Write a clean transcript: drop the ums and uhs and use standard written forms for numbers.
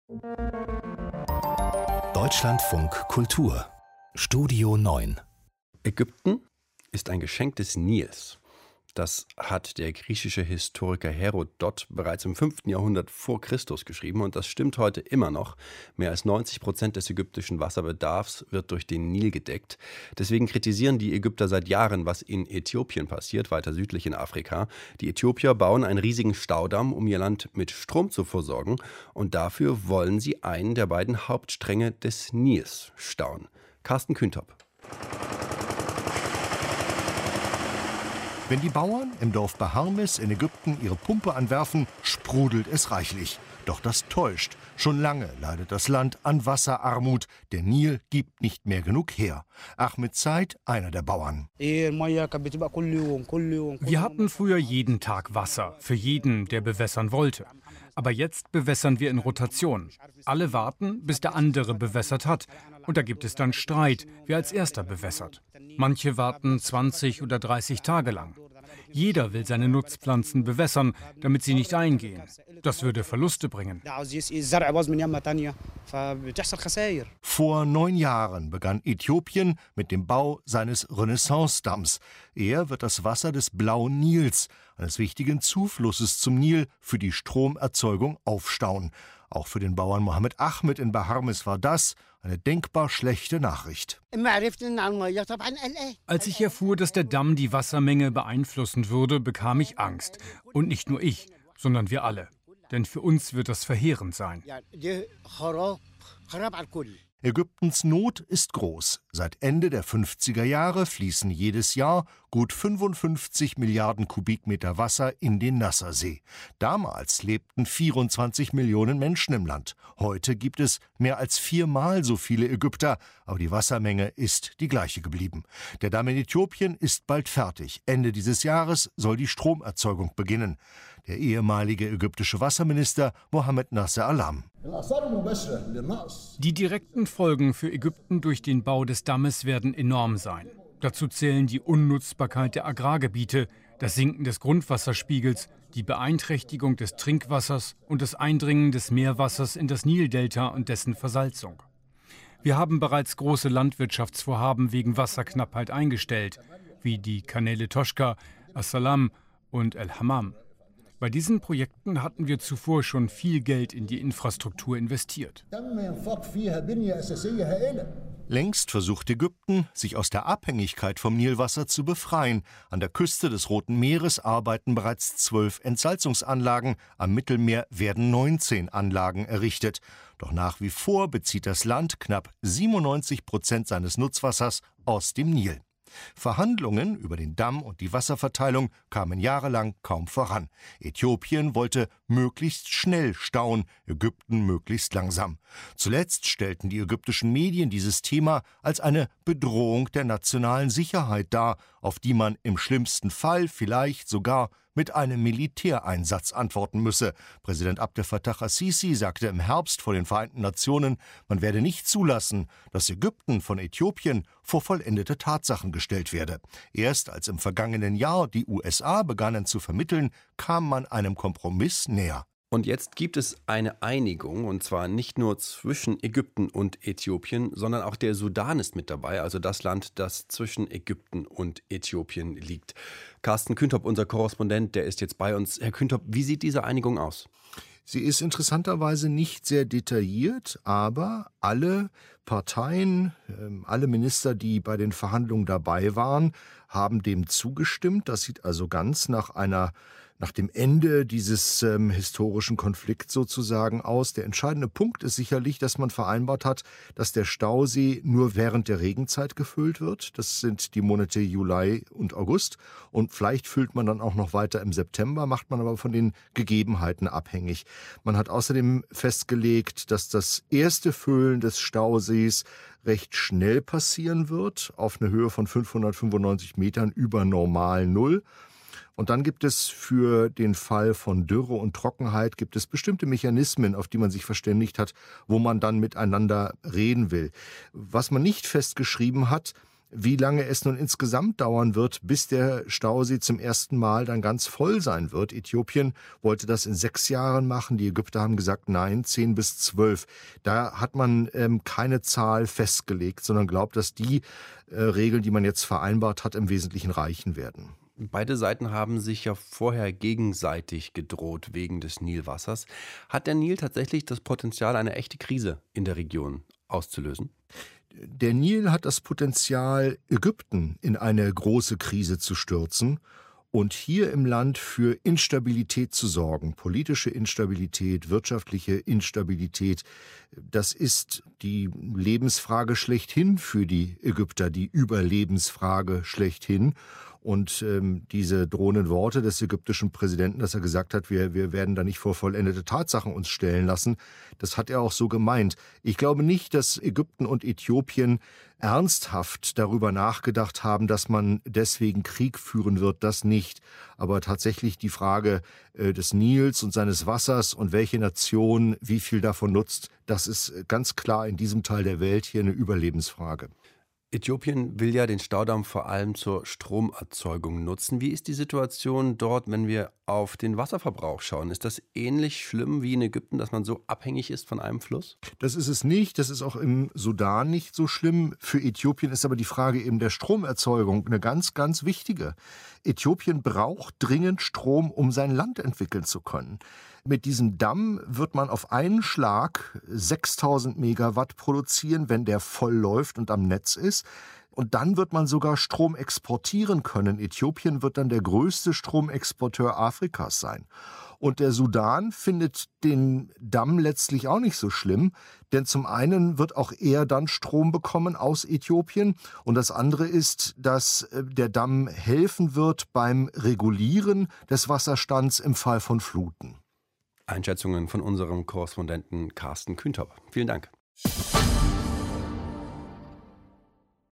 Deutschlandfunk Kultur Studio 9. Ägypten ist ein Geschenk des Nils. Das hat der griechische Historiker Herodot bereits im 5. Jahrhundert vor Christus geschrieben und das stimmt heute immer noch. Mehr als 90% des ägyptischen Wasserbedarfs wird durch den Nil gedeckt. Deswegen kritisieren die Ägypter seit Jahren, was in Äthiopien passiert, weiter südlich in Afrika. Die Äthiopier bauen einen riesigen Staudamm, um ihr Land mit Strom zu versorgen und dafür wollen sie einen der beiden Hauptstränge des Nils stauen. Carsten Küntop. Wenn die Bauern im Dorf Baharmes in Ägypten ihre Pumpe anwerfen, sprudelt es reichlich. Doch das täuscht. Schon lange leidet das Land an Wasserarmut. Der Nil gibt nicht mehr genug her. Ahmed Said, einer der Bauern. Wir hatten früher jeden Tag Wasser, für jeden, der bewässern wollte. Aber jetzt bewässern wir in Rotation. Alle warten, bis der andere bewässert hat. Und da gibt es dann Streit, wer als erster bewässert. Manche warten 20 oder 30 Tage lang. Jeder will seine Nutzpflanzen bewässern, damit sie nicht eingehen. Das würde Verluste bringen. Vor 9 Jahren begann Äthiopien mit dem Bau seines Renaissance-Damms. Er wird das Wasser des Blauen Nils, eines wichtigen Zuflusses zum Nil, für die Stromerzeugung aufstauen. Auch für den Bauern Mohammed Ahmed in Baharmes war das eine denkbar schlechte Nachricht. Als ich erfuhr, dass der Damm die Wassermenge beeinflussen würde, bekam ich Angst. Und nicht nur ich, sondern wir alle. Denn für uns wird das verheerend sein. Ägyptens Not ist groß. Seit Ende der 50er Jahre fließen jedes Jahr gut 55 Milliarden Kubikmeter Wasser in den Nassersee. Damals lebten 24 Millionen Menschen im Land. Heute gibt es mehr als 4-mal so viele Ägypter, aber die Wassermenge ist die gleiche geblieben. Der Damm in Äthiopien ist bald fertig. Ende dieses Jahres soll die Stromerzeugung beginnen. Der ehemalige ägyptische Wasserminister Mohammed Nasser Alam. Die direkten Folgen für Ägypten durch den Bau des Dammes werden enorm sein. Dazu zählen die Unnutzbarkeit der Agrargebiete, das Sinken des Grundwasserspiegels, die Beeinträchtigung des Trinkwassers und das Eindringen des Meerwassers in das Nildelta und dessen Versalzung. Wir haben bereits große Landwirtschaftsvorhaben wegen Wasserknappheit eingestellt, wie die Kanäle Toshka, As-Salam und El-Hammam. Bei diesen Projekten hatten wir zuvor schon viel Geld in die Infrastruktur investiert. Längst versucht Ägypten, sich aus der Abhängigkeit vom Nilwasser zu befreien. An der Küste des Roten Meeres arbeiten bereits 12 Entsalzungsanlagen. Am Mittelmeer werden 19 Anlagen errichtet. Doch nach wie vor bezieht das Land knapp 97% seines Nutzwassers aus dem Nil. Verhandlungen über den Damm und die Wasserverteilung kamen jahrelang kaum voran. Äthiopien wollte möglichst schnell stauen, Ägypten möglichst langsam. Zuletzt stellten die ägyptischen Medien dieses Thema als eine Bedrohung der nationalen Sicherheit dar, auf die man im schlimmsten Fall vielleicht sogar mit einem Militäreinsatz antworten müsse. Präsident Abdel Fattah al-Sisi sagte im Herbst vor den Vereinten Nationen, man werde nicht zulassen, dass Ägypten von Äthiopien vor vollendete Tatsachen gestellt werde. Erst als im vergangenen Jahr die USA begannen zu vermitteln, kam man einem Kompromiss näher. Und jetzt gibt es eine Einigung, und zwar nicht nur zwischen Ägypten und Äthiopien, sondern auch der Sudan ist mit dabei, also das Land, das zwischen Ägypten und Äthiopien liegt. Carsten Küntop, unser Korrespondent, der ist jetzt bei uns. Herr Küntop, wie sieht diese Einigung aus? Sie ist interessanterweise nicht sehr detailliert, aber alle Parteien, alle Minister, die bei den Verhandlungen dabei waren, haben dem zugestimmt. Das sieht also ganz nach dem Ende dieses historischen Konflikts sozusagen aus. Der entscheidende Punkt ist sicherlich, dass man vereinbart hat, dass der Stausee nur während der Regenzeit gefüllt wird. Das sind die Monate Juli und August. Und vielleicht füllt man dann auch noch weiter im September, macht man aber von den Gegebenheiten abhängig. Man hat außerdem festgelegt, dass das erste Füllen des Stausees recht schnell passieren wird, auf eine Höhe von 595 Metern über normal Null. Und dann gibt es für den Fall von Dürre und Trockenheit gibt es bestimmte Mechanismen, auf die man sich verständigt hat, wo man dann miteinander reden will. Was man nicht festgeschrieben hat, Wie lange es nun insgesamt dauern wird, bis der Stausee zum ersten Mal dann ganz voll sein wird. Äthiopien wollte das in 6 Jahren machen. Die Ägypter haben gesagt, nein, 10 bis 12. Da hat man keine Zahl festgelegt, sondern glaubt, dass die Regeln, die man jetzt vereinbart hat, im Wesentlichen reichen werden. Beide Seiten haben sich ja vorher gegenseitig gedroht wegen des Nilwassers. Hat der Nil tatsächlich das Potenzial, eine echte Krise in der Region auszulösen? Der Nil hat das Potenzial, Ägypten in eine große Krise zu stürzen und hier im Land für Instabilität zu sorgen. Politische Instabilität, wirtschaftliche Instabilität. Das ist die Lebensfrage schlechthin für die Ägypter, die Überlebensfrage schlechthin. Und diese drohenden Worte des ägyptischen Präsidenten, dass er gesagt hat, wir werden da nicht vor vollendete Tatsachen uns stellen lassen, das hat er auch so gemeint. Ich glaube nicht, dass Ägypten und Äthiopien ernsthaft darüber nachgedacht haben, dass man deswegen Krieg führen wird, das nicht. Aber tatsächlich die Frage des Nils und seines Wassers und welche Nation wie viel davon nutzt, das ist ganz klar in diesem Teil der Welt hier eine Überlebensfrage. Äthiopien will ja den Staudamm vor allem zur Stromerzeugung nutzen. Wie ist die Situation dort, wenn wir auf den Wasserverbrauch schauen? Ist das ähnlich schlimm wie in Ägypten, dass man so abhängig ist von einem Fluss? Das ist es nicht. Das ist auch im Sudan nicht so schlimm. Für Äthiopien ist aber die Frage eben der Stromerzeugung eine ganz, ganz wichtige. Äthiopien braucht dringend Strom, um sein Land entwickeln zu können. Mit diesem Damm wird man auf einen Schlag 6.000 Megawatt produzieren, wenn der voll läuft und am Netz ist. Und dann wird man sogar Strom exportieren können. Äthiopien wird dann der größte Stromexporteur Afrikas sein. Und der Sudan findet den Damm letztlich auch nicht so schlimm, denn zum einen wird auch er dann Strom bekommen aus Äthiopien und das andere ist, dass der Damm helfen wird beim Regulieren des Wasserstands im Fall von Fluten. Einschätzungen von unserem Korrespondenten Carsten Kühntop. Vielen Dank.